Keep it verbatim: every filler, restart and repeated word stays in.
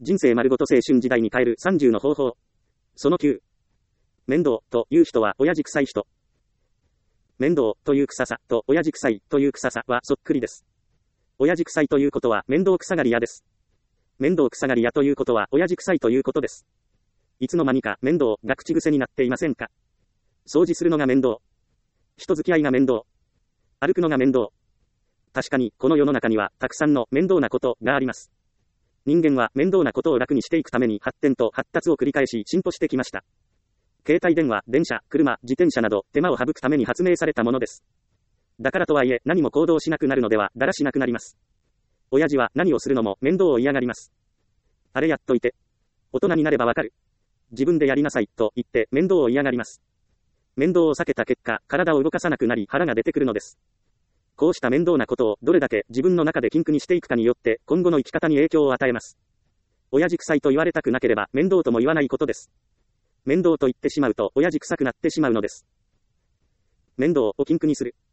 人生丸ごと青春時代に変えるさんじゅうの方法。そのきゅう。面倒という人は親父臭い人。面倒という臭さと親父臭いという臭さはそっくりです。親父臭いということは面倒臭がり屋です。面倒臭がり屋ということは親父臭いということです。いつの間にか面倒が口癖になっていませんか？掃除するのが面倒。人付き合いが面倒。歩くのが面倒。確かにこの世の中にはたくさんの面倒なことがあります。人間は面倒なことを楽にしていくために発展と発達を繰り返し進歩してきました。携帯電話、電車、車、自転車など手間を省くために発明されたものです。だからとはいえ何も行動しなくなるのではだらしなくなります。親父は何をするのも面倒を嫌がります。あれやっといて。大人になればわかる。自分でやりなさいと言って面倒を嫌がります。面倒を避けた結果、体を動かさなくなり腹が出てくるのです。こうした面倒なことをどれだけ自分の中で禁句にしていくかによって今後の生き方に影響を与えます。親父臭いと言われたくなければ面倒とも言わないことです。面倒と言ってしまうと親父臭くなってしまうのです。面倒を禁句にする。